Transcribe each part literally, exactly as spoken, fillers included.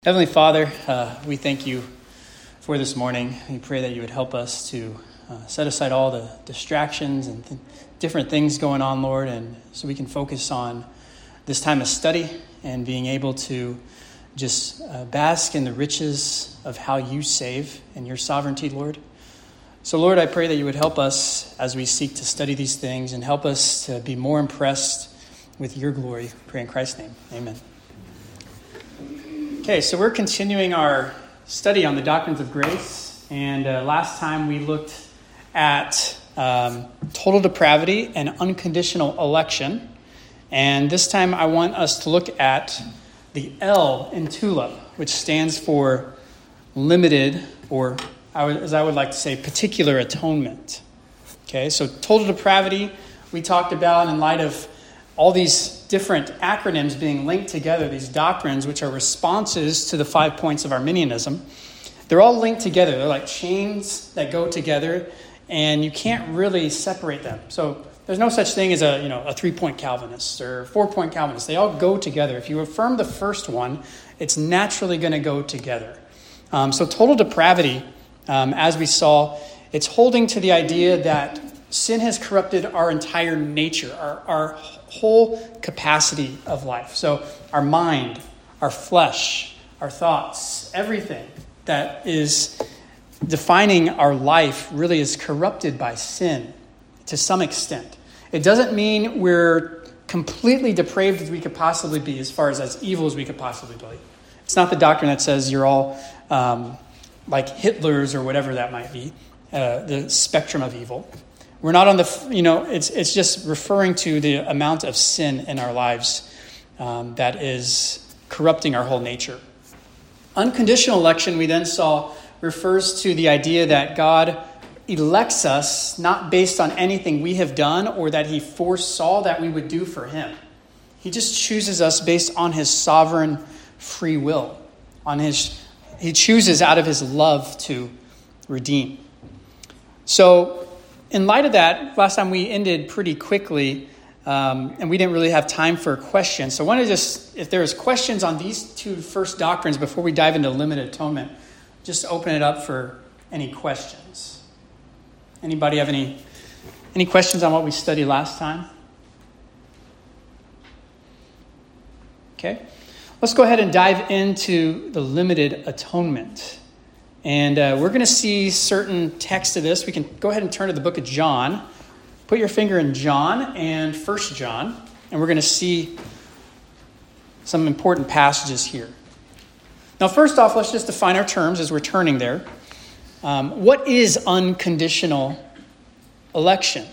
Heavenly Father, uh, we thank you for this morning. We pray that you would help us to uh, set aside all the distractions and th- different things going on, Lord, and so we can focus on this time of study and being able to just uh, bask in the riches of how you save and your sovereignty, Lord. So, Lord, I pray that you would help us as we seek to study these things and help us to be more impressed with your glory. I pray in Christ's name. Amen. Okay, so we're continuing our study on the doctrines of grace, and uh, last time we looked at um, total depravity and unconditional election, and this time I want us to look at the L in TULIP, which stands for limited, or I would, as I would like to say, particular atonement. Okay, so total depravity we talked about in light of all these different acronyms being linked together, these doctrines, which are responses to the five points of Arminianism. They're all linked together. They're like chains that go together, and you can't really separate them. So there's no such thing as a, you know, a three-point Calvinist or four-point Calvinist. They all go together. If you affirm the first one, it's naturally going to go together. Um, so total depravity, um, as we saw, it's holding to the idea that sin has corrupted our entire nature, our, our whole capacity of life. So our mind, our flesh, our thoughts, everything that is defining our life really is corrupted by sin to some extent. It doesn't mean we're completely depraved as we could possibly be, as far as as evil as we could possibly be. It's not the doctrine that says you're all um, like Hitlers or whatever that might be, uh, the spectrum of evil. We're not on the, you know, it's it's just referring to the amount of sin in our lives um, that is corrupting our whole nature. Unconditional election, we then saw, refers to the idea that God elects us not based on anything we have done or that he foresaw that we would do for him. He just chooses us based on his sovereign free will. On his, he chooses out of his love to redeem. So, in light of that, last time we ended pretty quickly, um, and we didn't really have time for questions. So I want to just, if there's questions on these two first doctrines before we dive into limited atonement, just open it up for any questions. Anybody have any any questions on what we studied last time? Okay. Let's go ahead and dive into the limited atonement. And uh, we're going to see certain text of this. We can go ahead and turn to the book of John. Put your finger in John and First John, and we're going to see some important passages here. Now, first off, let's just define our terms as we're turning there. Um, what is unconditional election?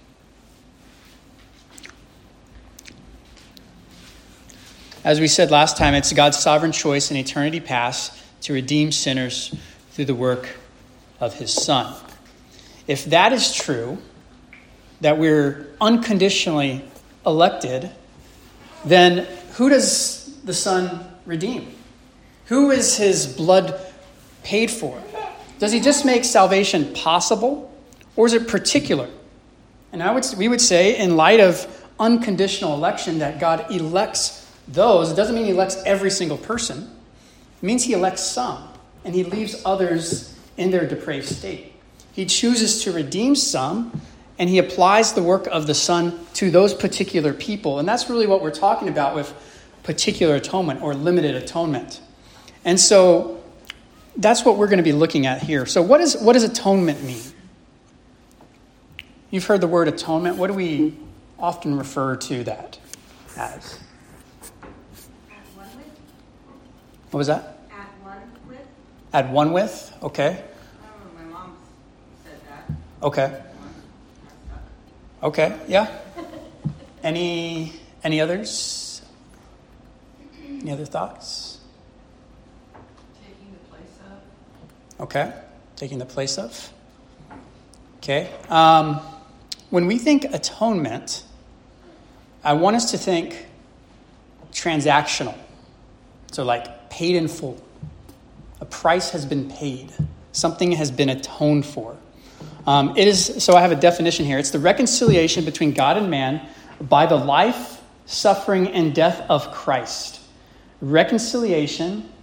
As we said last time, it's God's sovereign choice in eternity past to redeem sinners through the work of his Son. If that is true, that we're unconditionally elected, then who does the Son redeem? Who is his blood paid for? Does he just make salvation possible, or is it particular? And I would we would say, in light of unconditional election, that God elects those. It doesn't mean he elects every single person. It means he elects some, and he leaves others in their depraved state. He chooses to redeem some, and he applies the work of the Son to those particular people. And that's really what we're talking about with particular atonement or limited atonement. And so that's what we're going to be looking at here. So what is what does atonement mean? You've heard the word atonement. What do we often refer to that as? What was that? At one with. At one with? Okay. I don't know, my mom said that. Okay. Okay, yeah. Any any others? Any other thoughts? Taking the place of. Okay. Taking the place of. Okay. Um, when we think atonement, I want us to think transactional. So like paid in full. A price has been paid. Something has been atoned for. Um, it is, so I have a definition here. It's the reconciliation between God and man by the life, suffering, and death of Christ. Reconciliation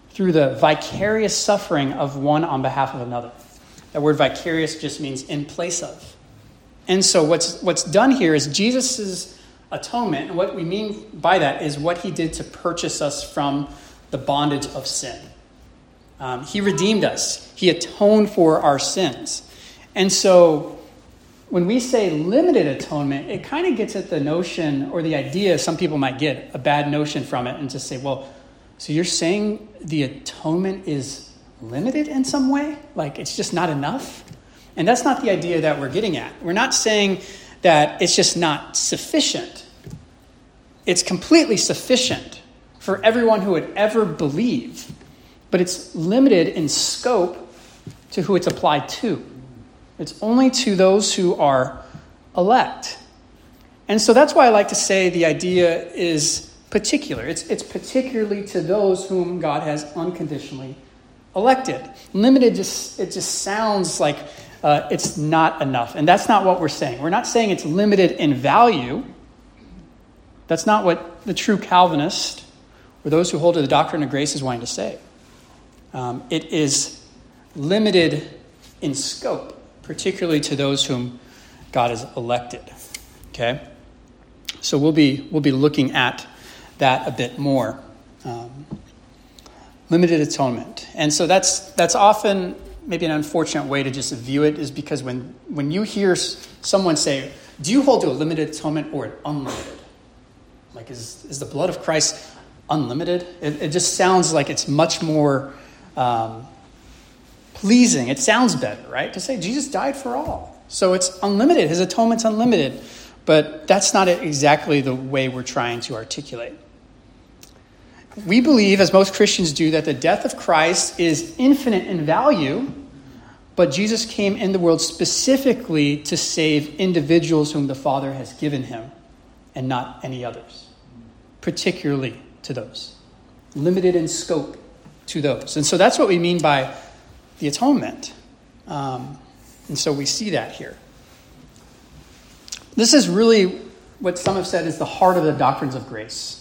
through the vicarious suffering of one on behalf of another. That word vicarious just means in place of. And so what's what's done here is Jesus' atonement, and what we mean by that is what he did to purchase us from the bondage of sin. Um, he redeemed us. He atoned for our sins. And so when we say limited atonement, it kind of gets at the notion or the idea some people might get, a bad notion from it, and just say, well, so you're saying the atonement is limited in some way? Like it's just not enough? And that's not the idea that we're getting at. We're not saying that it's just not sufficient. It's completely sufficient for everyone who would ever believe, but it's limited in scope to who it's applied to. It's only to those who are elect. And so that's why I like to say the idea is particular. It's, it's particularly to those whom God has unconditionally elected. Limited, just it just sounds like uh, it's not enough. And that's not what we're saying. We're not saying it's limited in value. That's not what the true Calvinist or those who hold to the doctrine of grace is wanting to say. Um, it is limited in scope, particularly to those whom God has elected. Okay? So we'll be we'll be looking at that a bit more. Um, limited atonement. And so that's that's often maybe an unfortunate way to just view it, is because when, when you hear someone say, do you hold to a limited atonement or an unlimited? Like, is, is the blood of Christ unlimited? It, it just sounds like it's much more um, pleasing. It sounds better, right? To say Jesus died for all. So it's unlimited. His atonement's unlimited. But that's not exactly the way we're trying to articulate. We believe, as most Christians do, that the death of Christ is infinite in value, but Jesus came in the world specifically to save individuals whom the Father has given him, and not any others, particularly to those. Limited in scope to those. And so that's what we mean by the atonement. Um, and so we see that here. This is really what some have said is the heart of the doctrines of grace.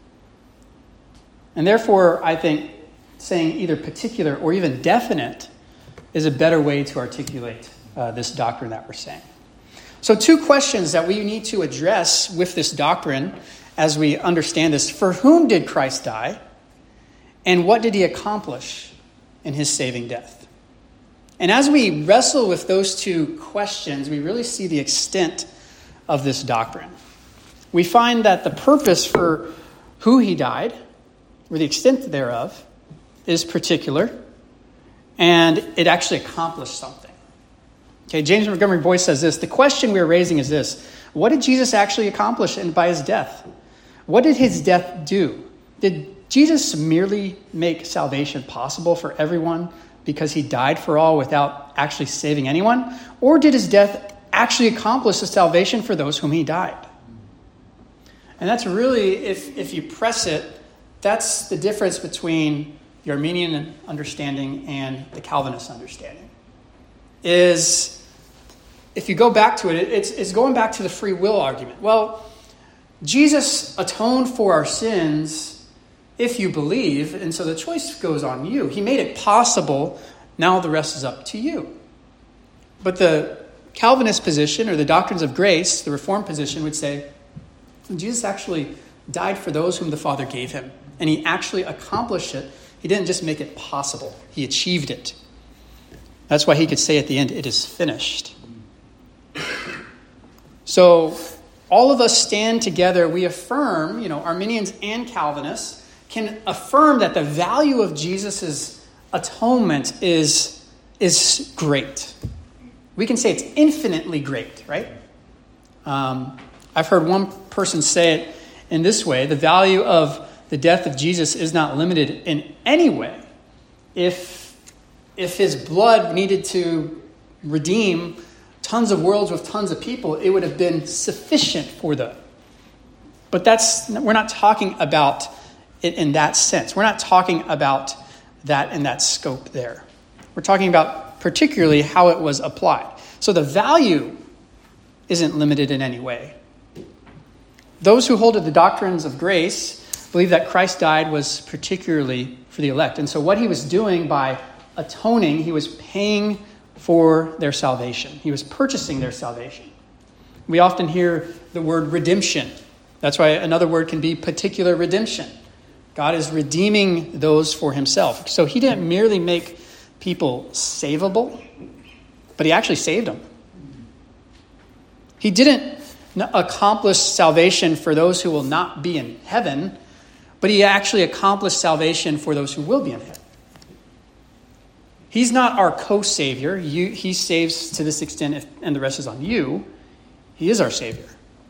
And therefore, I think saying either particular or even definite is a better way to articulate uh, this doctrine that we're saying. So two questions that we need to address with this doctrine as we understand this. For whom did Christ die? And what did he accomplish in his saving death? And as we wrestle with those two questions, we really see the extent of this doctrine. We find that the purpose for who he died, or the extent thereof, is particular, and it actually accomplished something. Okay, James Montgomery Boyce says this: the question we are raising is this: what did Jesus actually accomplish by his death? What did his death do? Did Jesus merely make salvation possible for everyone because he died for all without actually saving anyone? Or did his death actually accomplish the salvation for those whom he died? And that's really, if, if you press it, that's the difference between the Arminian understanding and the Calvinist understanding. Is, if you go back to it, it's, it's going back to the free will argument. Well, Jesus atoned for our sins if you believe, and so the choice goes on you. He made it possible. Now the rest is up to you. But the Calvinist position, or the doctrines of grace, the Reformed position, would say, Jesus actually died for those whom the Father gave him. And he actually accomplished it. He didn't just make it possible. He achieved it. That's why he could say at the end, it is finished. So all of us stand together. We affirm, you know, Arminians and Calvinists can affirm that the value of Jesus' atonement is, is great. We can say it's infinitely great, right? Um, I've heard one person say it in this way: the value of the death of Jesus is not limited in any way. If, if his blood needed to redeem tons of worlds with tons of people, it would have been sufficient for them. But that's, we're not talking about it in that sense. We're not talking about that in that scope there. We're talking about particularly how it was applied. So the value isn't limited in any way. Those who hold to the doctrines of grace believe that Christ died was particularly for the elect. And so what he was doing by atoning, he was paying for their salvation. He was purchasing their salvation. We often hear the word redemption. That's why another word can be particular redemption. God is redeeming those for himself. So he didn't merely make people savable, but he actually saved them. He didn't accomplish salvation for those who will not be in heaven, but he actually accomplished salvation for those who will be in heaven. He's not our co-savior. You, he saves to this extent, if, and the rest is on you. He is our Savior.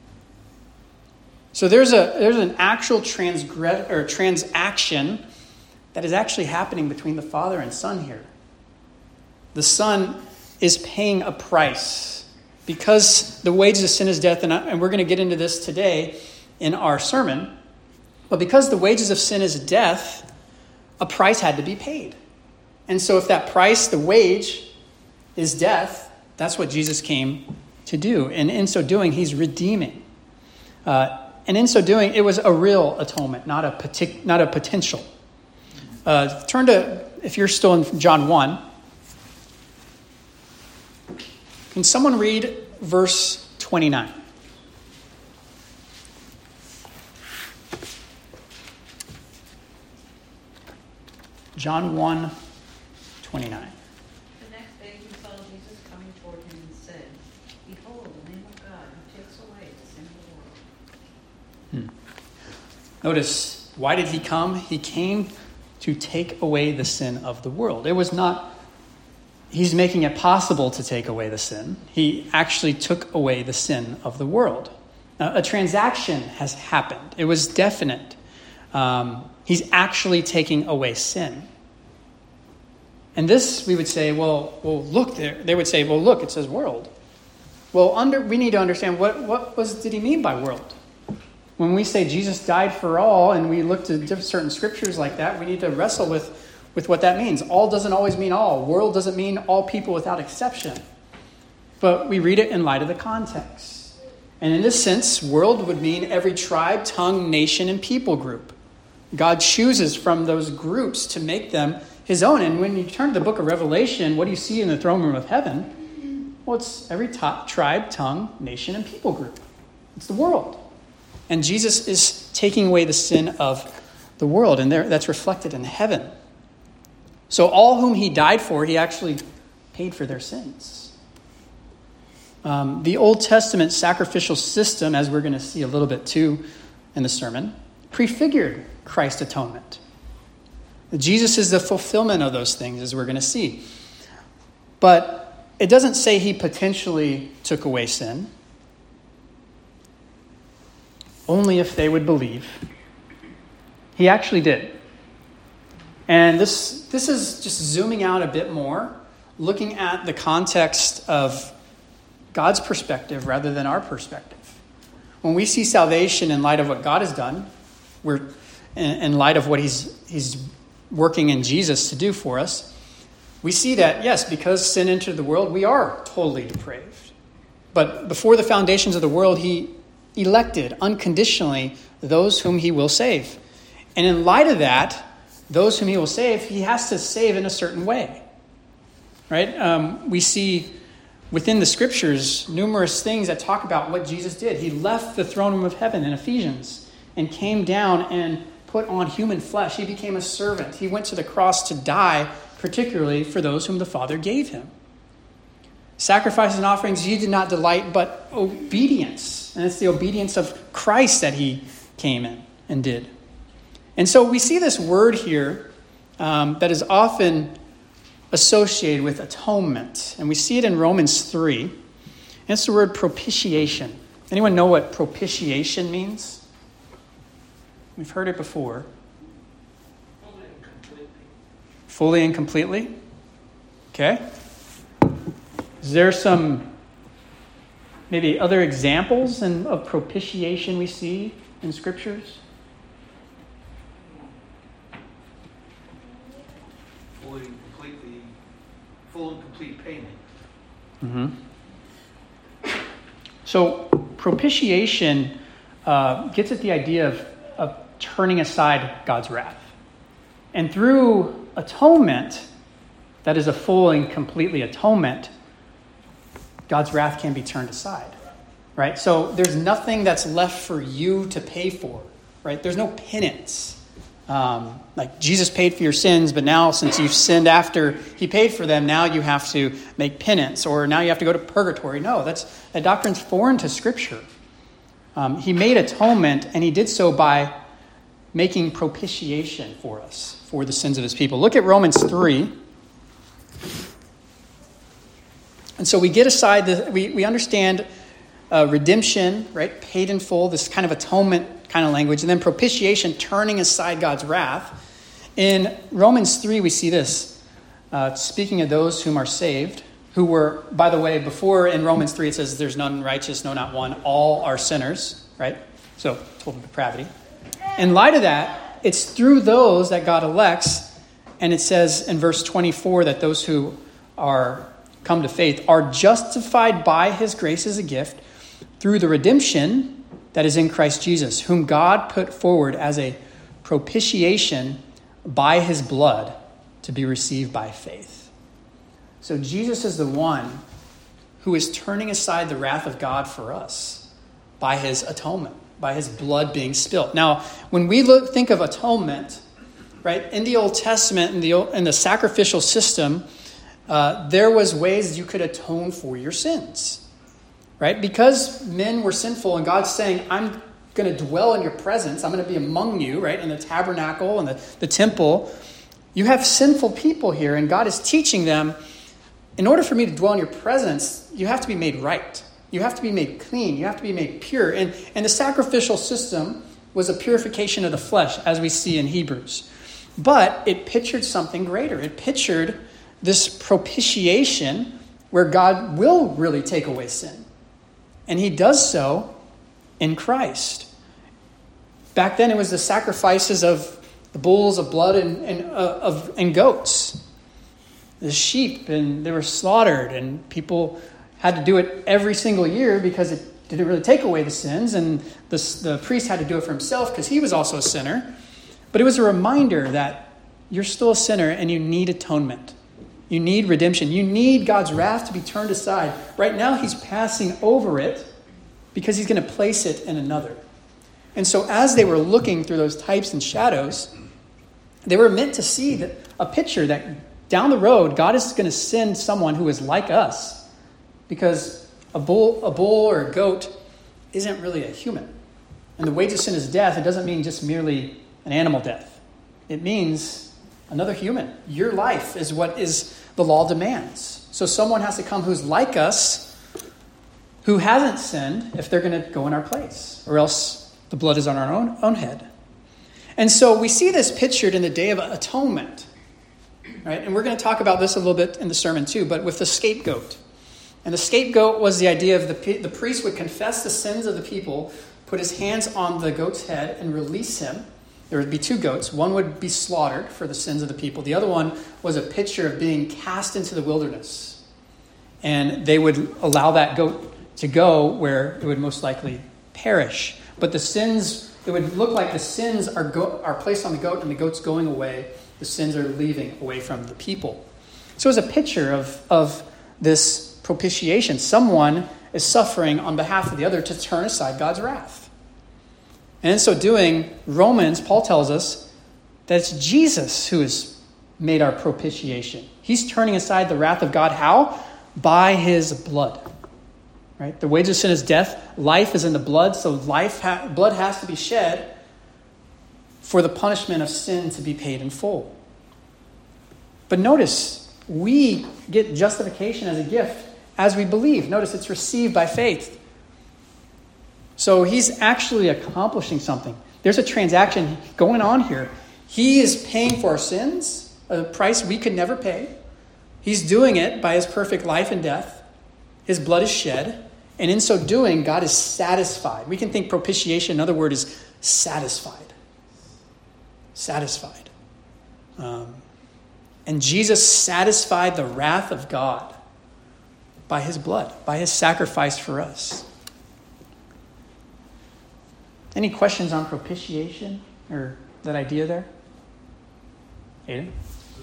So there's a there's an actual transgress or transaction that is actually happening between the Father and Son here. The Son is paying a price because the wages of sin is death, and, I, and we're going to get into this today in our sermon. But because the wages of sin is death, a price had to be paid. And so if that price, the wage, is death, that's what Jesus came to do. And in so doing, he's redeeming. Uh, and in so doing, it was a real atonement, not a partic- not a potential. Uh, turn to, if you're still in John one, can someone read verse twenty-nine? John one, twenty-nine. The next day he saw Jesus coming toward him and said, "Behold, the Lamb of God who takes away the sin of the world." Hmm. Notice, why did he come? He came to take away the sin of the world. It was not, he's making it possible to take away the sin. He actually took away the sin of the world. Now, a transaction has happened. It was definite. Um, he's actually taking away sin. And this, we would say, well, well, look there. They would say, well, look, it says world. Well, under we need to understand what what was did he mean by world? When we say Jesus died for all, and we look to different, certain scriptures like that, we need to wrestle with, with what that means. All doesn't always mean all. World doesn't mean all people without exception. But we read it in light of the context. And in this sense, world would mean every tribe, tongue, nation, and people group. God chooses from those groups to make them his own. And when you turn to the book of Revelation, what do you see in the throne room of heaven? Well, it's every top, tribe, tongue, nation, and people group. It's the world. And Jesus is taking away the sin of the world, and there, that's reflected in heaven. So all whom he died for, he actually paid for their sins. Um, the Old Testament sacrificial system, as we're going to see a little bit too in the sermon, prefigured Christ's atonement. Jesus is the fulfillment of those things, as we're going to see. But it doesn't say he potentially took away sin. Only if they would believe. He actually did. And this, this is just zooming out a bit more, looking at the context of God's perspective rather than our perspective. When we see salvation in light of what God has done, we're in, in light of what he's he's working in Jesus to do for us, we see that, yes, because sin entered the world, we are totally depraved. But before the foundations of the world, he elected unconditionally those whom he will save. And in light of that, those whom he will save, he has to save in a certain way. Right? Um, we see within the scriptures numerous things that talk about what Jesus did. He left the throne room of heaven in Ephesians and came down and put on human flesh. He became a servant. He went to the cross to die, particularly for those whom the Father gave him. Sacrifices and offerings he did not delight, but obedience. And it's the obedience of Christ that he came in and did. And so we see this word here um, that is often associated with atonement. And we see it in Romans three. And it's the word propitiation. Anyone know what propitiation means? We've heard it before. Fully and completely. Fully and completely? Okay. Is there some maybe other examples in, of propitiation we see in scriptures? Fully and completely, full and complete payment. Mm-hmm. So propitiation uh, gets at the idea of, of turning aside God's wrath. And through atonement, that is a full and completely atonement, God's wrath can be turned aside, right? So there's nothing that's left for you to pay for, right? There's no penance. Um, like Jesus paid for your sins, but now since you've sinned after he paid for them, now you have to make penance, or now you have to go to purgatory. No, that's that doctrine's foreign to Scripture. Um, he made atonement, and he did so by making propitiation for us, for the sins of his people. Look at Romans three. And so we get aside, the, we, we understand uh, redemption, right? Paid in full, this kind of atonement kind of language. And then propitiation, turning aside God's wrath. In Romans three, we see this. Uh, speaking of those whom are saved, who were, by the way, before in Romans three, it says there's none righteous, no, not one. All are sinners, right? So total depravity. In light of that, it's through those that God elects. And it says in verse twenty-four that those who are come to faith are justified by his grace as a gift through the redemption that is in Christ Jesus, whom God put forward as a propitiation by his blood to be received by faith. So Jesus is the one who is turning aside the wrath of God for us by his atonement, by his blood being spilled. Now, when we look, think of atonement, right, in the Old Testament, in the, in the sacrificial system, uh, there was ways you could atone for your sins, right? Because men were sinful and God's saying, I'm going to dwell in your presence. I'm going to be among you, right, in the tabernacle and the, the temple. You have sinful people here, and God is teaching them, in order for me to dwell in your presence, you have to be made right. You have to be made clean. You have to be made pure. And, and the sacrificial system was a purification of the flesh, as we see in Hebrews. But it pictured something greater. It pictured this propitiation where God will really take away sin. And he does so in Christ. Back then, it was the sacrifices of the bulls of blood and, and, uh, of, and goats. The sheep, and they were slaughtered, and people had to do it every single year because it didn't really take away the sins, and the, the priest had to do it for himself because he was also a sinner. But it was a reminder that you're still a sinner and you need atonement. You need redemption. You need God's wrath to be turned aside. Right now, he's passing over it because he's going to place it in another. And so as they were looking through those types and shadows, they were meant to see that a picture that down the road, God is going to send someone who is like us, because a bull, a bull or a goat isn't really a human. And the wage of sin is death. It doesn't mean just merely an animal death. It means another human. Your life is what is the law demands. So someone has to come who's like us, who hasn't sinned, if they're going to go in our place, or else the blood is on our own, own head. And so we see this pictured in the Day of Atonement, right? And we're going to talk about this a little bit in the sermon too, but with the scapegoat. And the scapegoat was the idea of the, the priest would confess the sins of the people, put his hands on the goat's head and release him. There would be two goats. One would be slaughtered for the sins of the people. The other one was a picture of being cast into the wilderness. And they would allow that goat to go where it would most likely perish. But the sins, it would look like the sins are go, are placed on the goat and the goat's going away. The sins are leaving away from the people. So it's a picture of, of this propitiation. Someone is suffering on behalf of the other to turn aside God's wrath. And in so doing, Romans, Paul tells us that it's Jesus who has made our propitiation. He's turning aside the wrath of God. How? By his blood. Right? The wage of sin is death. Life is in the blood, so life ha- blood has to be shed for the punishment of sin to be paid in full. But notice, we get justification as a gift as we believe. Notice it's received by faith. So he's actually accomplishing something. There's a transaction going on here. He is paying for our sins, a price we could never pay. He's doing it by his perfect life and death. His blood is shed. And in so doing, God is satisfied. We can think propitiation, another word is satisfied. Satisfied. Um, and Jesus satisfied the wrath of God by his blood, by his sacrifice for us. Any questions on propitiation or that idea there? Aiden?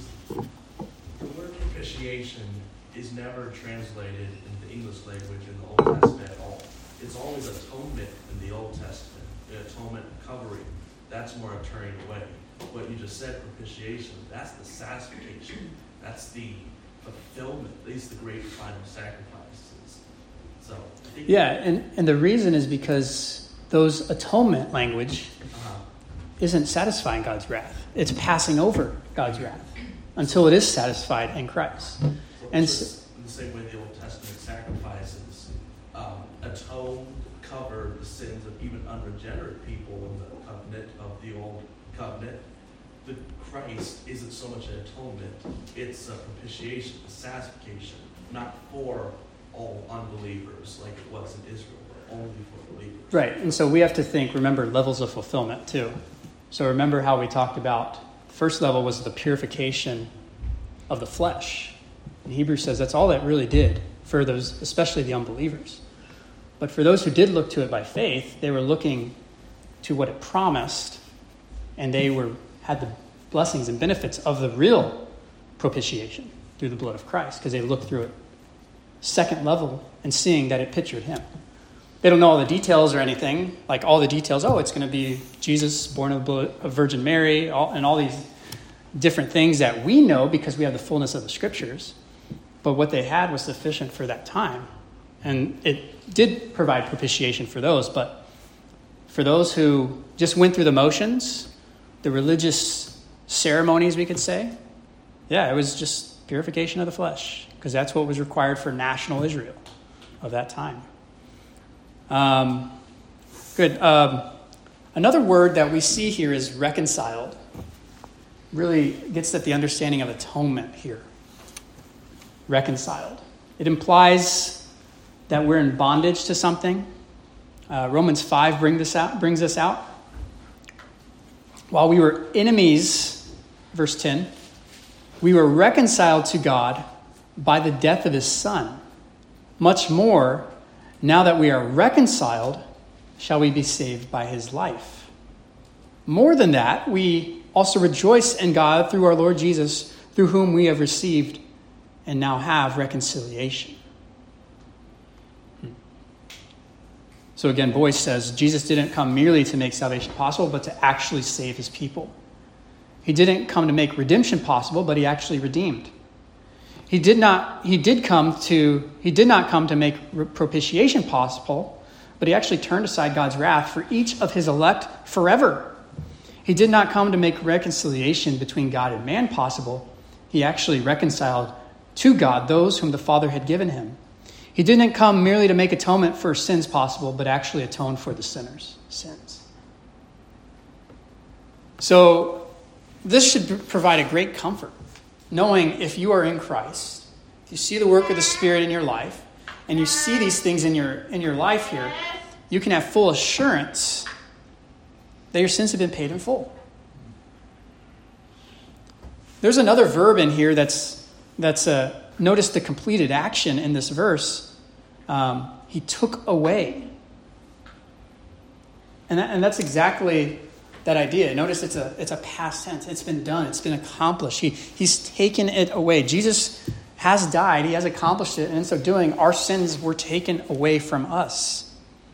The word propitiation is never translated in the English language in the Old Testament at all. It's always atonement in the Old Testament, the atonement covering. That's more a turning away. What you just said, propitiation, that's the satisfaction. That's the fulfillment, at least the great final sacrifices. So, I think Yeah, and, and the reason is because those atonement language uh, isn't satisfying God's wrath. It's passing over God's wrath until it is satisfied in Christ. so And it's s- just in the same way the Old Testament sacrifices um, atone, cover the sins of even unregenerate people in the covenant of the Old Covenant. The Christ isn't so much an atonement, it's a propitiation, a satisfaction, not for all unbelievers like it was in Israel, but only for believers. Right, and so we have to think, remember, levels of fulfillment too. So remember how we talked about, first level was the purification of the flesh. And Hebrews says that's all that really did for those, especially the unbelievers. But for those who did look to it by faith, they were looking to what it promised, and they were had the blessings and benefits of the real propitiation through the blood of Christ, because they looked through it second level and seeing that it pictured him. They don't know all the details or anything, like all the details, oh, it's going to be Jesus born of, blood, of Virgin Mary, all, and all these different things that we know because we have the fullness of the Scriptures. But what they had was sufficient for that time. And it did provide propitiation for those, but for those who just went through the motions, the religious ceremonies, we could say, yeah, it was just purification of the flesh, because that's what was required for national Israel of that time. Um, good. Um, another word that we see here is reconciled. Really gets at the understanding of atonement here. Reconciled. It implies that we're in bondage to something. Uh, Romans five bring this out, brings this out. While we were enemies, verse ten, we were reconciled to God by the death of his Son. Much more, now that we are reconciled, shall we be saved by his life. More than that, we also rejoice in God through our Lord Jesus, through whom we have received and now have reconciliation. So again, Boyce says, Jesus didn't come merely to make salvation possible, but to actually save his people. He didn't come to make redemption possible, but he actually redeemed. He did not, he did come to, he did not come to make propitiation possible, but he actually turned aside God's wrath for each of his elect forever. He did not come to make reconciliation between God and man possible. He actually reconciled to God those whom the Father had given him. He didn't come merely to make atonement for sins possible, but actually atone for the sinner's sins. So this should provide a great comfort, knowing if you are in Christ, if you see the work of the Spirit in your life, and you see these things in your in your life here, you can have full assurance that your sins have been paid in full. There's another verb in here that's that's a notice the completed action in this verse. Um, he took away, and that, and that's exactly that idea. Notice it's a it's a past tense. It's been done. It's been accomplished. He he's taken it away. Jesus has died. He has accomplished it, and in so doing, our sins were taken away from us.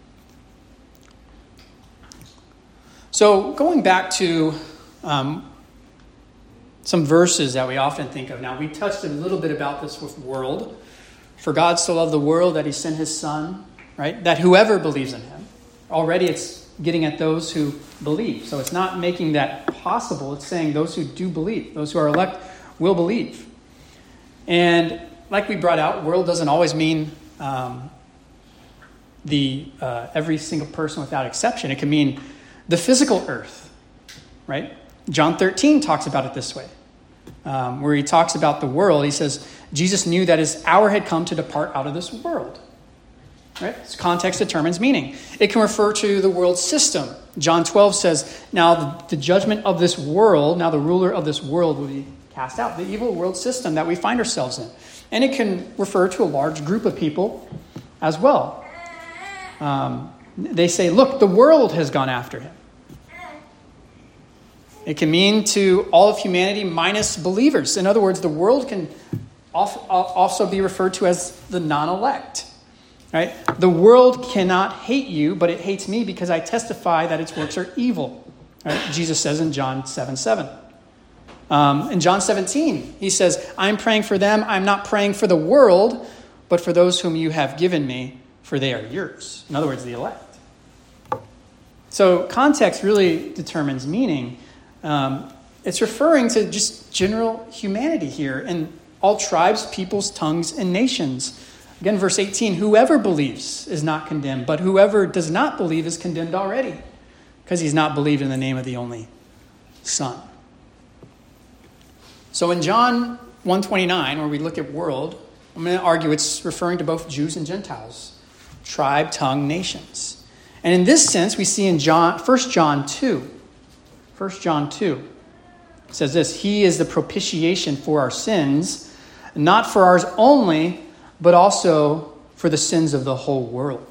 So going back to um, some verses that we often think of. Now, we touched a little bit about this with world. For God so loved the world that he sent his Son, right? That whoever believes in him. Already it's getting at those who believe. So it's not making that possible. It's saying those who do believe, those who are elect will believe. And like we brought out, world doesn't always mean um, the uh, every single person without exception. It can mean the physical earth, right? John thirteen talks about it this way, um, where he talks about the world. He says, Jesus knew that his hour had come to depart out of this world. Right? So context determines meaning. It can refer to the world system. John twelve says, now the, the judgment of this world, now the ruler of this world will be cast out. The evil world system that we find ourselves in. And it can refer to a large group of people as well. Um, they say, look, the world has gone after him. It can mean to all of humanity minus believers. In other words, the world can also be referred to as the non-elect. Right? The world cannot hate you, but it hates me because I testify that its works are evil. Right? Jesus says in John seven seven. Um, in John seventeen, he says, I'm praying for them. I'm not praying for the world, but for those whom you have given me, for they are yours. In other words, the elect. So context really determines meaning. Um, it's referring to just general humanity here in all tribes, peoples, tongues, and nations. Again, verse eighteen, whoever believes is not condemned, but whoever does not believe is condemned already, because he's not believed in the name of the only Son. So in John one twenty-nine, where we look at world, I'm going to argue it's referring to both Jews and Gentiles, tribe, tongue, nations. And in this sense, we see in John, First John two, First John two, it says this, he is the propitiation for our sins, not for ours only, but also for the sins of the whole world.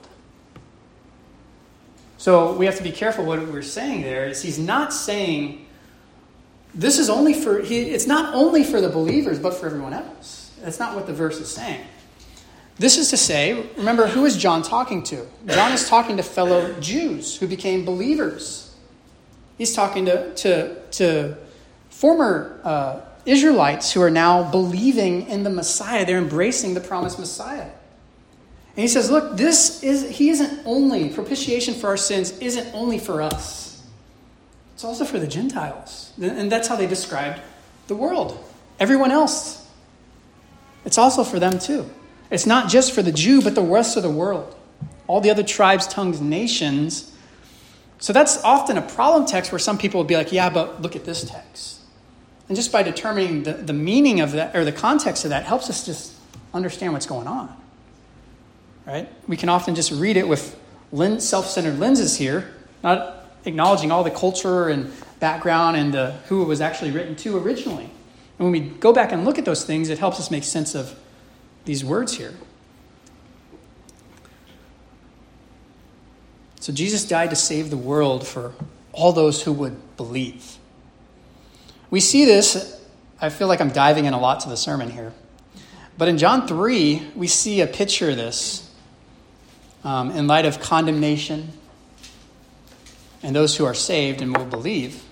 So we have to be careful what we're saying there. Is he's not saying this is only for, he, it's not only for the believers, but for everyone else. That's not what the verse is saying. This is to say, remember, who is John talking to? John is talking to fellow Jews who became believers. He's talking to, to, to former uh, Israelites who are now believing in the Messiah. They're embracing the promised Messiah. And he says, look, this is, he isn't only, propitiation for our sins isn't only for us. It's also for the Gentiles. And that's how they described the world. Everyone else. It's also for them too. It's not just for the Jew, but the rest of the world. All the other tribes, tongues, nations. So that's often a problem text where some people will be like, yeah, but look at this text. And just by determining the, the meaning of that, or the context of that, helps us just understand what's going on. Right? We can often just read it with self-centered lenses here, not acknowledging all the culture and background and the, who it was actually written to originally. And when we go back and look at those things, it helps us make sense of these words here. So Jesus died to save the world for all those who would believe. We see this, I feel like I'm diving in a lot to the sermon here. But in John three, we see a picture of this um, in light of condemnation and those who are saved and will believe.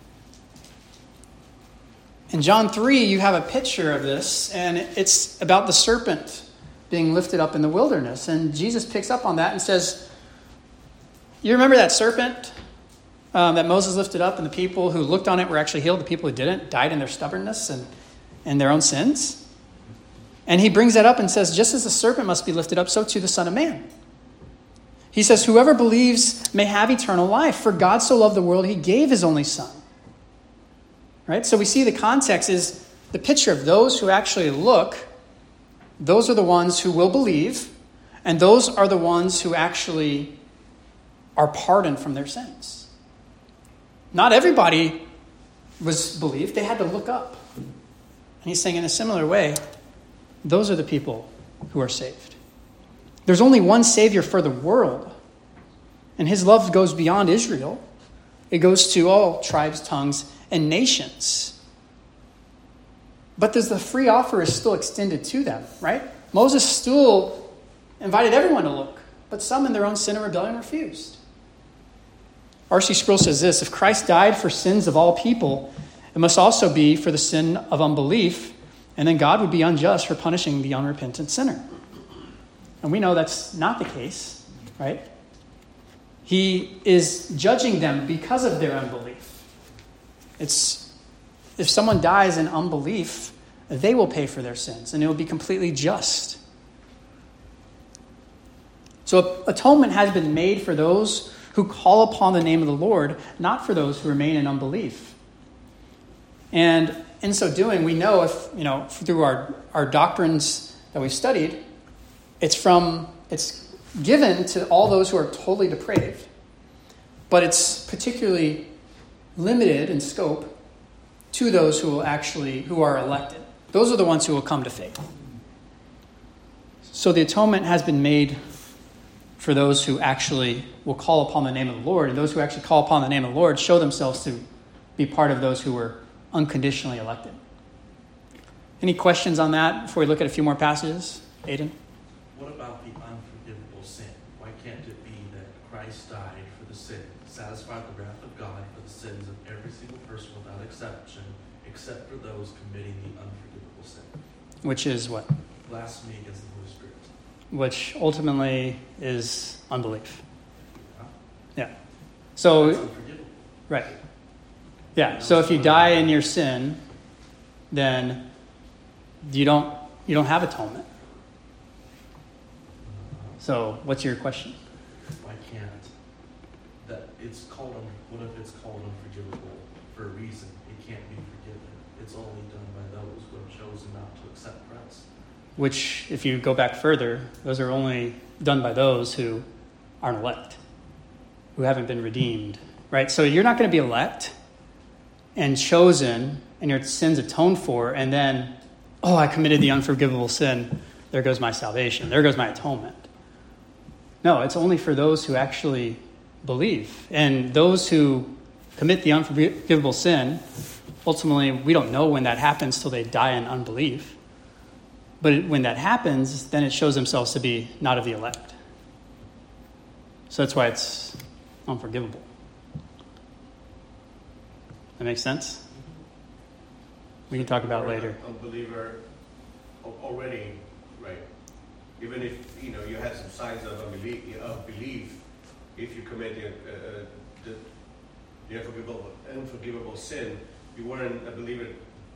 In John three, you have a picture of this, and it's about the serpent being lifted up in the wilderness. And Jesus picks up on that and says, you remember that serpent um, that Moses lifted up, and the people who looked on it were actually healed? The people who didn't died in their stubbornness and, and their own sins? And he brings that up and says, just as the serpent must be lifted up, so too the Son of Man. He says, whoever believes may have eternal life. For God so loved the world, he gave his only Son. Right? So we see the context is the picture of those who actually look. Those are the ones who will believe. And those are the ones who actually are pardoned from their sins. Not everybody was believed. They had to look up. And he's saying in a similar way, those are the people who are saved. There's only one Savior for the world. And his love goes beyond Israel. It goes to all tribes, tongues, and nations. But there's the free offer is still extended to them, right? Moses still invited everyone to look, but some in their own sin and rebellion refused. R C Sproul says this, if Christ died for sins of all people, it must also be for the sin of unbelief, and then God would be unjust for punishing the unrepentant sinner. And we know that's not the case, right? He is judging them because of their unbelief. It's if someone dies in unbelief, they will pay for their sins, and it will be completely just. So atonement has been made for those who call upon the name of the Lord, not for those who remain in unbelief. And in so doing, we know if, you know, through our, our doctrines that we've studied, it's from it's given to all those who are totally depraved. But it's particularly limited in scope to those who will actually who are elected. Those are the ones who will come to faith. So the atonement has been made for those who actually will call upon the name of the Lord, and those who actually call upon the name of the Lord show themselves to be part of those who were unconditionally elected. Any questions on that before we look at a few more passages? Aiden? What about the unforgivable sin? Why can't it be that Christ died for the sin, satisfied the wrath of God for the sins of every single person without exception, except for those committing the unforgivable sin? Which is what? Blasphemy against the Holy Spirit. Which ultimately is unbelief. Yeah. Yeah. So, That's unforgivable. right. Yeah. So if you die in your sin, then you don't you don't have atonement. So what's your question? Why can't that? It's called. un- What if it's called unforgivable for a reason? It can't be forgiven. It's only done by those who have chosen not to accept Christ. Which, if you go back further, those are only done by those who aren't elect, who haven't been redeemed, right? So you're not going to be elect and chosen and your sins atoned for, and then, oh, I committed the unforgivable sin. There goes my salvation. There goes my atonement. No, it's only for those who actually believe. And those who commit the unforgivable sin, ultimately, we don't know when that happens till they die in unbelief. But when that happens, then it shows themselves to be not of the elect. So that's why it's unforgivable. That makes sense? We can talk about it later. A believer al- already, right? Even if you know you had some signs of unbelief, of belief, if you commit the, uh, the, the unforgivable, unforgivable sin, you weren't a believer,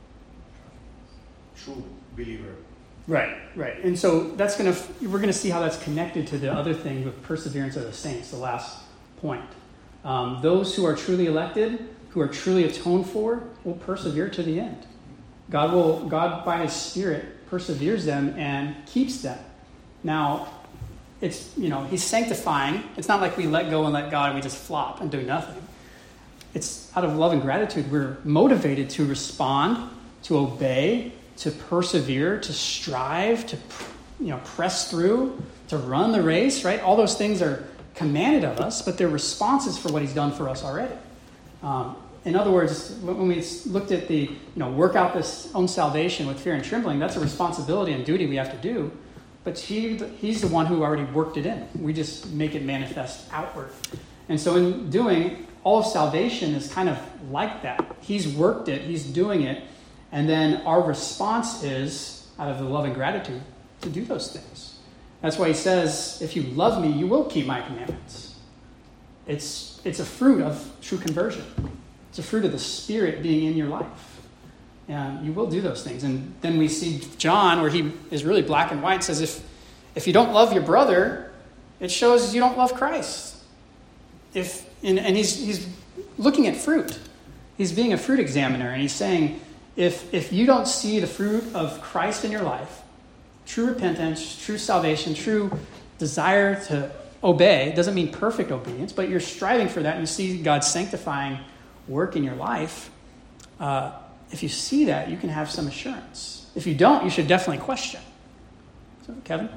true believer. Right, right. And so that's going to, we're going to see how that's connected to the other thing with perseverance of the saints, the last point. Um, those who are truly elected, who are truly atoned for, will persevere to the end. God will, God by His Spirit perseveres them and keeps them. Now, it's, you know, He's sanctifying. It's not like we let go and let God and we just flop and do nothing. It's out of love and gratitude. We're motivated to respond, to obey, to persevere, to strive, to, you know, press through, to run the race, right? All those things are commanded of us, but they're responses for what He's done for us already. Um, in other words, when we looked at the, you know, work out this own salvation with fear and trembling, that's a responsibility and duty we have to do. But he, He's the one who already worked it in. We just make it manifest outward. And so in doing, all of salvation is kind of like that. He's worked it, He's doing it, and then our response is, out of the love and gratitude, to do those things. That's why He says, if you love me, you will keep my commandments. It's, it's a fruit of true conversion. It's a fruit of the Spirit being in your life. And you will do those things. And then we see John, where he is really black and white, says, if, if you don't love your brother, it shows you don't love Christ. If and, and he's, he's looking at fruit. He's being a fruit examiner, and he's saying, If if you don't see the fruit of Christ in your life, true repentance, true salvation, true desire to obey, doesn't mean perfect obedience, but you're striving for that and you see God's sanctifying work in your life, uh, if you see that, you can have some assurance. If you don't, you should definitely question. So, Kevin?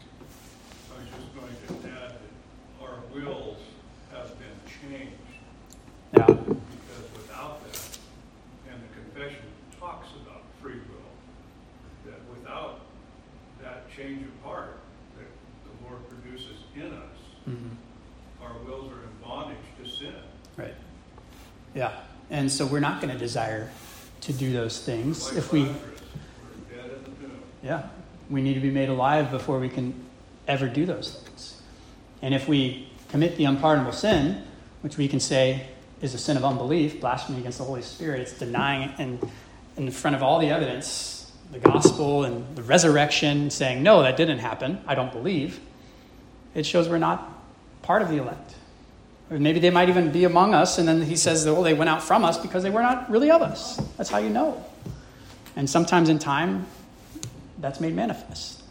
I was just going to add that our wills have been changed. Yeah. Because without that, and the confession talks about free will, that without that change of heart that the Lord produces in us, Mm-hmm. our wills are in bondage to sin. Right. Yeah. And so we're not going to desire to do those things. Like if we, Lazarus, we're dead in the tomb. yeah, we need to be made alive before we can ever do those things. And if we commit the unpardonable sin, which we can say is a sin of unbelief, blasphemy against the Holy Spirit, it's denying it in, in front of all the evidence, the gospel and the resurrection, saying, no, that didn't happen, I don't believe. It shows we're not part of the elect. Or maybe they might even be among us, and then he says, well, they went out from us because they were not really of us. That's how you know. And sometimes in time, that's made manifest.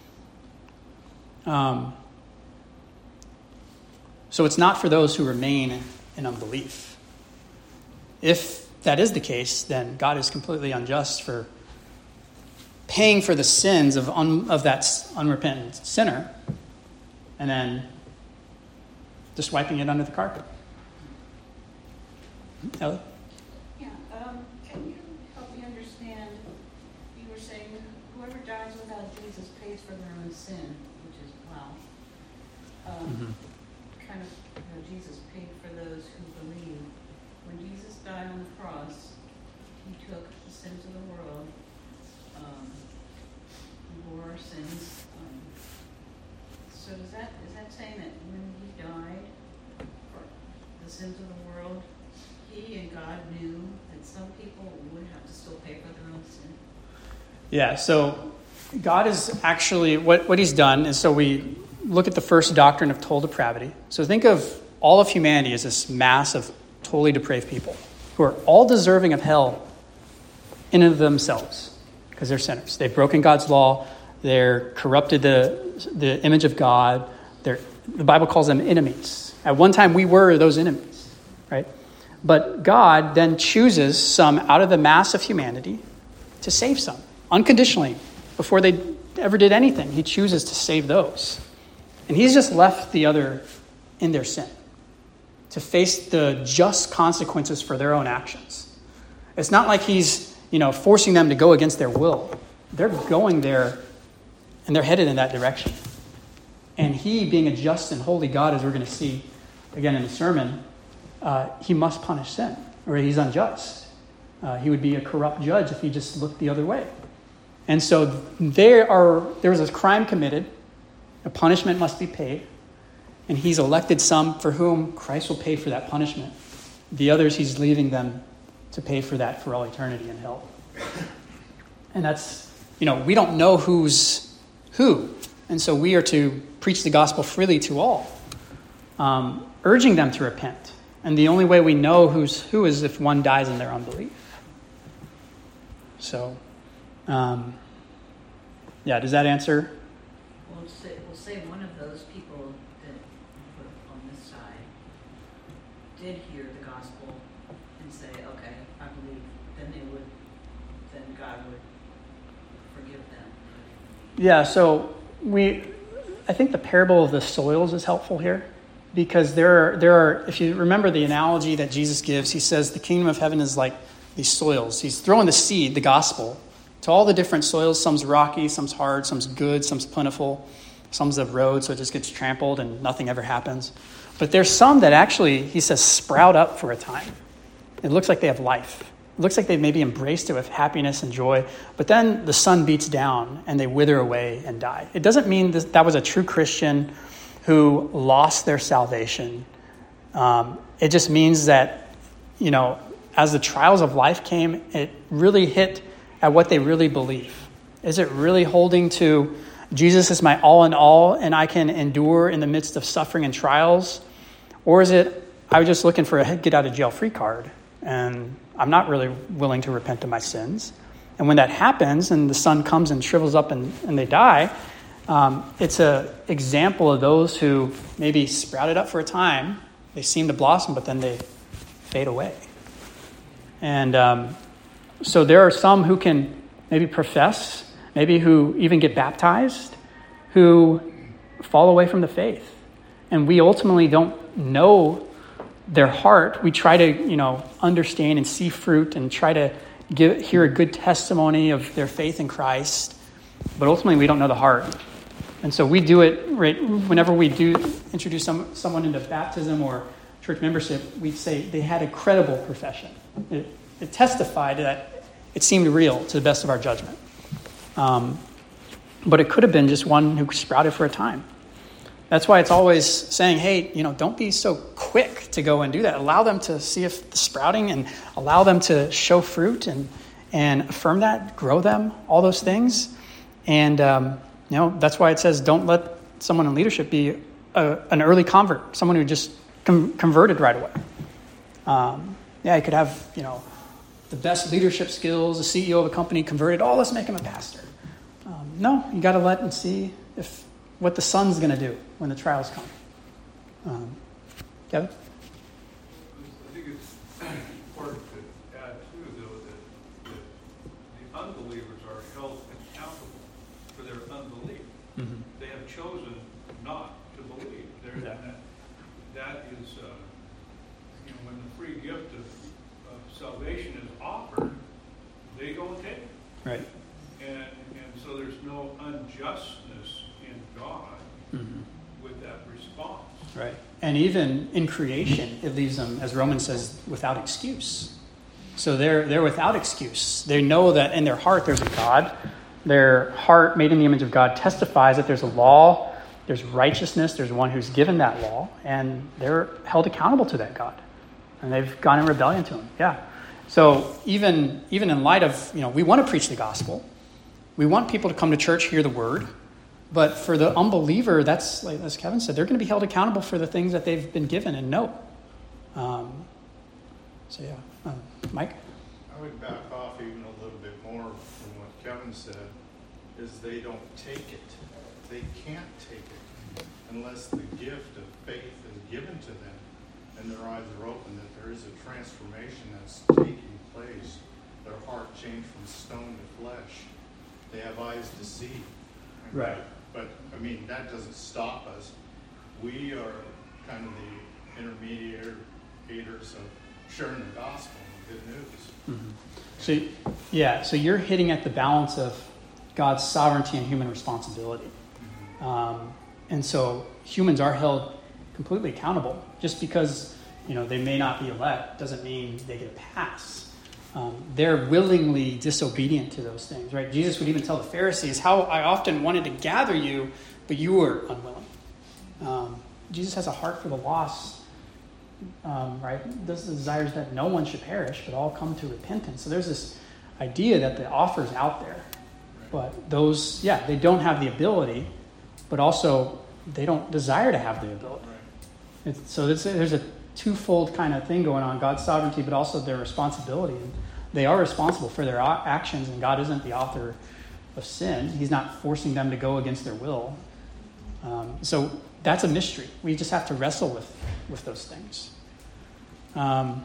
Um, so it's not for those who remain in unbelief. If that is the case, then God is completely unjust for paying for the sins of, un, of that unrepentant sinner and then just wiping it under the carpet. Ellie? saying whoever dies without Jesus pays for their own sin, which is, wow. Um, Mhm. Kind of, you know, Jesus paid for those who believe. When Jesus died on the cross, he took the sins of the world, um, he bore our sins. Um, so is that, is that saying that when he died for the sins of the world, he and God knew that some people would have to still pay for their own sin? Yeah, so God is actually, what, what he's done is, so we look at the first doctrine of total depravity. So think of all of humanity as this mass of totally depraved people who are all deserving of hell in and of themselves because they're sinners. They've broken God's law. They're corrupted the, the image of God. They're, the Bible calls them enemies. At one time, we were those enemies, right? But God then chooses some out of the mass of humanity to save some, unconditionally. Before they ever did anything, he chooses to save those. And he's just left the other in their sin to face the just consequences for their own actions. It's not like he's, you know, forcing them to go against their will. They're going there and they're headed in that direction. And he, being a just and holy God, as we're going to see again in the sermon, uh, he must punish sin, or he's unjust. Uh, he would be a corrupt judge if he just looked the other way. And so there are there was a crime committed, a punishment must be paid, and he's elected some for whom Christ will pay for that punishment. The others, he's leaving them to pay for that for all eternity in hell. And that's, you know, we don't know who's who. And so we are to preach the gospel freely to all, um, urging them to repent. And the only way we know who's who is if one dies in their unbelief. So, um, yeah, does that answer? We'll say, we'll say one of those people that were on this side did hear the gospel and say, okay, I believe, then they would, then God would forgive them. Yeah, so we, I think the parable of the soils is helpful here, because there are, there are, if you remember the analogy that Jesus gives, he says the kingdom of heaven is like these soils. He's throwing the seed, the gospel, to all the different soils. Some's rocky, some's hard, some's good, some's plentiful, some's a road, so it just gets trampled and nothing ever happens. But there's some that actually, he says, sprout up for a time. It looks like they have life. It looks like they've maybe embraced it with happiness and joy, but then the sun beats down and they wither away and die. It doesn't mean that, that was a true Christian who lost their salvation. Um, it just means that, you know, as the trials of life came, it really hit at what they really believe. Is it really holding to Jesus is my all in all and I can endure in the midst of suffering and trials? Or is it, I was just looking for a get out of jail free card and I'm not really willing to repent of my sins? And when that happens and the sun comes and shrivels up and, and they die, um, it's an example of those who maybe sprouted up for a time. They seem to blossom, but then they fade away. And um, so there are some who can maybe profess, maybe who even get baptized, who fall away from the faith. And we ultimately don't know their heart. We try to, you know, understand and see fruit and try to give, hear a good testimony of their faith in Christ. But ultimately, we don't know the heart. And so we do it right whenever we do introduce some, someone into baptism or church membership, we say they had a credible profession. It, it testified that it seemed real to the best of our judgment. Um, but it could have been just one who sprouted for a time. That's why it's always saying, hey, you know, don't be so quick to go and do that. Allow them to see if the sprouting and allow them to show fruit and, and affirm that, grow them, all those things. And, um, you know, that's why it says don't let someone in leadership be a, an early convert, someone who just com- converted right away. Um, yeah, you could have, you know, the best leadership skills, the C E O of a company converted, oh, let's make him a pastor. Um, no, you got to let and see if what the son's going to do when the trials come. Um, Kevin? I think it's important to add, too, though, that, that the unbelievers are held accountable for their unbelief. Mm-hmm. They have chosen not to believe. They're, Yeah. that, that is, uh, you know, when the free gift of, of salvation is offered, they go and take it. Right. And justness in God Mm-hmm. with that response. Right. And even in creation, it leaves them, as Romans says, without excuse. So they're they're without excuse. They know that in their heart there's a God. Their heart, made in the image of God, testifies that there's a law, there's righteousness, there's one who's given that law, and they're held accountable to that God. And they've gone in rebellion to him. Yeah. So even even in light of, you know, we want to preach the gospel. We want people to come to church, hear the word. But for the unbeliever, that's, like as Kevin said, they're going to be held accountable for the things that they've been given and know. Um, so yeah. Um, Mike? I would back off even a little bit more from what Kevin said, is they don't take it. They can't take it unless the gift of faith is given to them and their eyes are open, that there is a transformation that's taking place. Their heart changed from stone to flesh. They have eyes to see. Right. But, I mean, that doesn't stop us. We are kind of the intermediators of sharing the gospel and good news. Mm-hmm. So, yeah, so you're hitting at the balance of God's sovereignty and human responsibility. Mm-hmm. Um, and so humans are held completely accountable. Just because, you know, they may not be elect doesn't mean they get a pass. Um, they're willingly disobedient to those things, right? Jesus would even tell the Pharisees, how I often wanted to gather you, but you were unwilling. Um, Jesus has a heart for the lost, um, right? This desires that no one should perish, but all come to repentance. So there's this idea that the offer's out there. But those, yeah, they don't have the ability, but also they don't desire to have the ability. It's, so there's a, there's a twofold kind of thing going on, God's sovereignty, but also their responsibility. And they are responsible for their actions, and God isn't the author of sin. He's not forcing them to go against their will. Um, so that's a mystery. We just have to wrestle with, with those things. Um,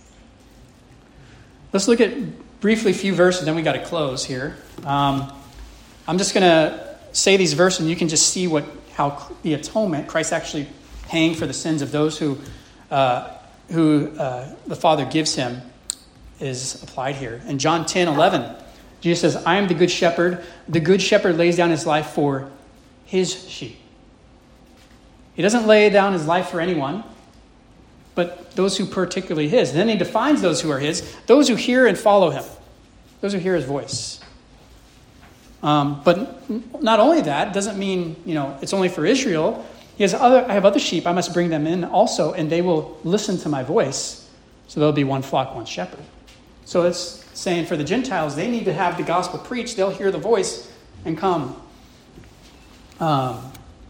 let's look at briefly a few verses, then we got to close here. Um, I'm just going to say these verses, and you can just see what how the atonement, Christ actually paying for the sins of those who Uh, who uh, the Father gives him, is applied here. In John ten eleven, Jesus says, I am the good shepherd. The good shepherd lays down his life for his sheep. He doesn't lay down his life for anyone, but those who particularly his. Then he defines those who are his, those who hear and follow him, those who hear his voice. Um, but not only that, doesn't mean, you know, it's only for Israel. He has other, I have other sheep, I must bring them in also, and they will listen to my voice. So there'll be one flock, one shepherd. So it's saying for the Gentiles, they need to have the gospel preached. They'll hear the voice and come. Um,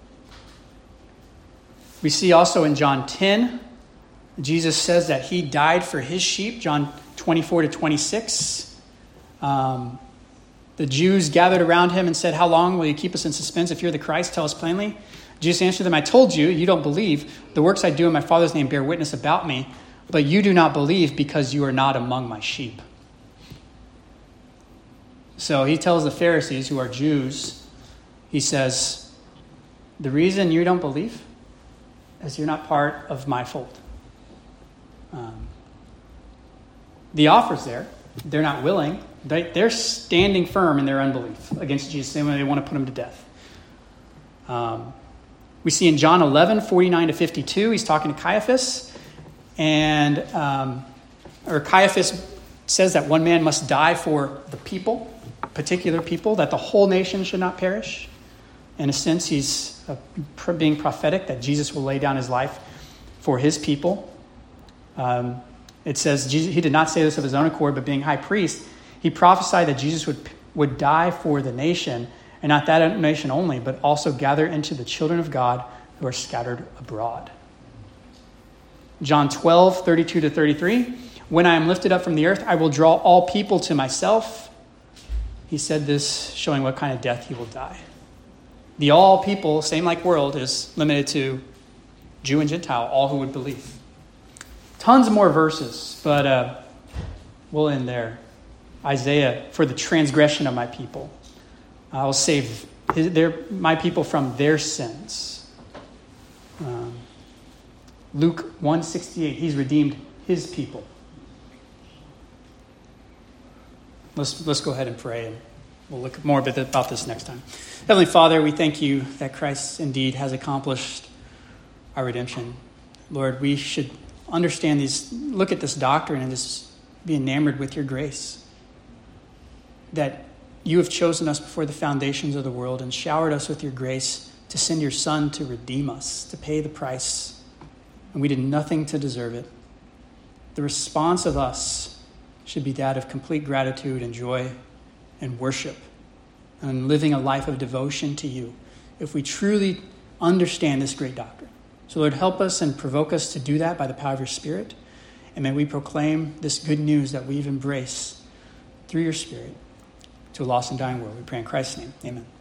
we see also in John ten, Jesus says that he died for his sheep, John twenty-four to twenty-six. Um, the Jews gathered around him and said, how long will you keep us in suspense? If you're the Christ, tell us plainly. Jesus answered them, I told you, you don't believe. The works I do in my Father's name bear witness about me, but you do not believe because you are not among my sheep. So he tells the Pharisees, who are Jews, he says, the reason you don't believe is you're not part of my fold. Um, the offer's there. They're not willing. They, they're standing firm in their unbelief against Jesus. They want to put him to death. Um, We see in John eleven, forty-nine to fifty-two, he's talking to Caiaphas. And, um, or Caiaphas says that one man must die for the people, particular people, that the whole nation should not perish. In a sense, he's uh, being prophetic that Jesus will lay down his life for his people. Um, it says Jesus, he did not say this of his own accord, but being high priest, he prophesied that Jesus would would die for the nation. And not that nation only, but also gather into the children of God who are scattered abroad. John twelve, thirty-two to thirty-three. When I am lifted up from the earth, I will draw all people to myself. He said this, showing what kind of death he will die. The all people, same like world, is limited to Jew and Gentile, all who would believe. Tons more verses, but uh, we'll end there. Isaiah, for the transgression of my people. I will save his, their, my people from their sins. Um, Luke one sixty-eight, he's redeemed his people. Let's let's go ahead and pray and we'll look more bit about this next time. Heavenly Father, we thank you that Christ indeed has accomplished our redemption. Lord, we should understand these, look at this doctrine and just be enamored with your grace. That you have chosen us before the foundations of the world and showered us with your grace to send your Son to redeem us, to pay the price. And we did nothing to deserve it. The response of us should be that of complete gratitude and joy and worship and living a life of devotion to you if we truly understand this great doctrine. So Lord, help us and provoke us to do that by the power of your Spirit. And may we proclaim this good news that we've embraced through your Spirit to a lost and dying world. We pray in Christ's name. Amen.